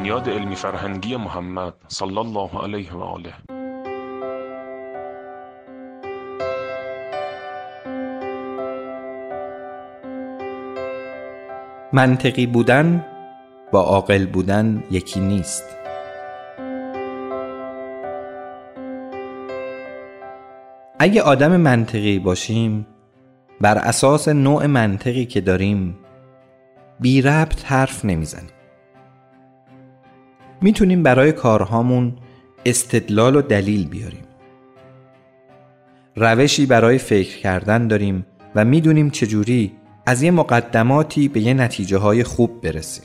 بنیاد علمی فرهنگی محمد صلی الله علیه و آله. منطقی بودن با عاقل بودن یکی نیست. اگه آدم منطقی باشیم، بر اساس نوع منطقی که داریم بی ربط حرف نمیزنیم. میتونیم برای کارهامون استدلال و دلیل بیاریم. روشی برای فکر کردن داریم و میدونیم چجوری از یه مقدماتی به یه نتیجه های خوب برسیم.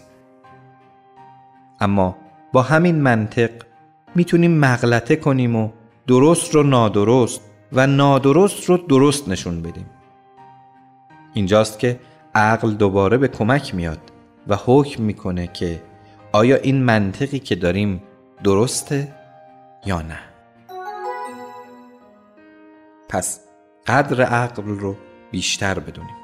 اما با همین منطق میتونیم مغلطه کنیم و درست رو نادرست و نادرست رو درست نشون بدیم. اینجاست که عقل دوباره به کمک میاد و حکم میکنه که آیا این منطقی که داریم درسته یا نه. پس قدر عقل رو بیشتر بدونیم.